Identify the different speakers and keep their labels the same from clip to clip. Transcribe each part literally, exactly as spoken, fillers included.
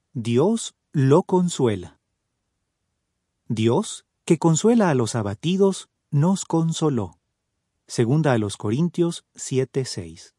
Speaker 1: Dios lo consuela. Dios, que consuela a los abatidos, nos consoló. Segunda a los Corintios siete seis.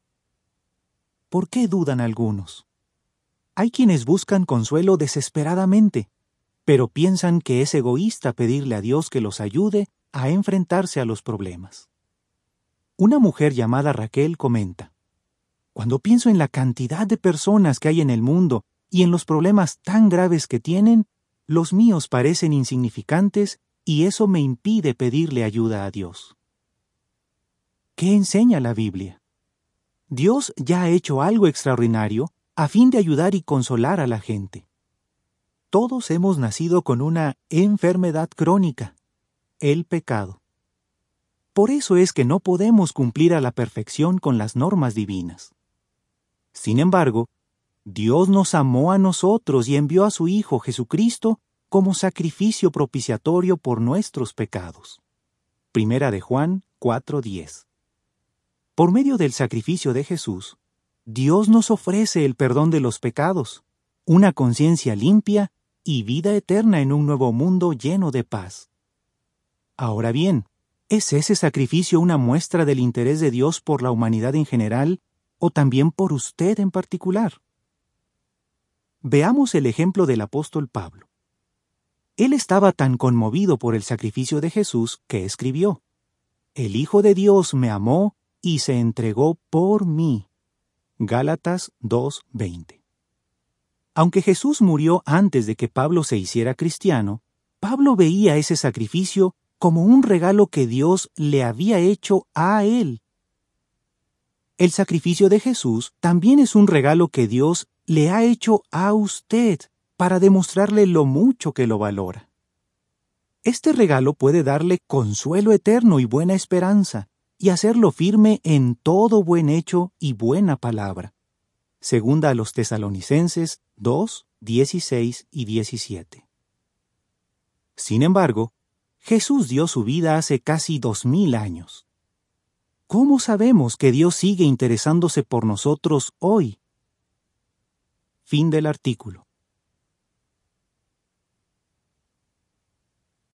Speaker 1: ¿Por qué dudan algunos? Hay quienes buscan consuelo desesperadamente, pero piensan que es egoísta pedirle a Dios que los ayude a enfrentarse a los problemas. Una mujer llamada Raquel comenta: cuando pienso en la cantidad de personas que hay en el mundo y en los problemas tan graves que tienen, los míos parecen insignificantes y eso me impide pedirle ayuda a Dios. ¿Qué enseña la Biblia? Dios ya ha hecho algo extraordinario a fin de ayudar y consolar a la gente. Todos hemos nacido con una enfermedad crónica, el pecado. Por eso es que no podemos cumplir a la perfección con las normas divinas. Sin embargo, Dios nos amó a nosotros y envió a su Hijo Jesucristo como sacrificio propiciatorio por nuestros pecados. Primera de Juan cuatro diez. Por medio del sacrificio de Jesús, Dios nos ofrece el perdón de los pecados, una conciencia limpia y vida eterna en un nuevo mundo lleno de paz. Ahora bien, ¿es ese sacrificio una muestra del interés de Dios por la humanidad en general o también por usted en particular? Veamos el ejemplo del apóstol Pablo. Él estaba tan conmovido por el sacrificio de Jesús que escribió: «El Hijo de Dios me amó y se entregó por mí». Gálatas dos veinte. Aunque Jesús murió antes de que Pablo se hiciera cristiano, Pablo veía ese sacrificio como un regalo que Dios le había hecho a él. El sacrificio de Jesús también es un regalo que Dios le ha hecho a usted para demostrarle lo mucho que lo valora. Este regalo puede darle consuelo eterno y buena esperanza, y hacerlo firme en todo buen hecho y buena palabra. Segunda a los Tesalonicenses dos, dieciséis y diecisiete. Sin embargo, Jesús dio su vida hace casi dos mil años. ¿Cómo sabemos que Dios sigue interesándose por nosotros hoy? Fin del artículo.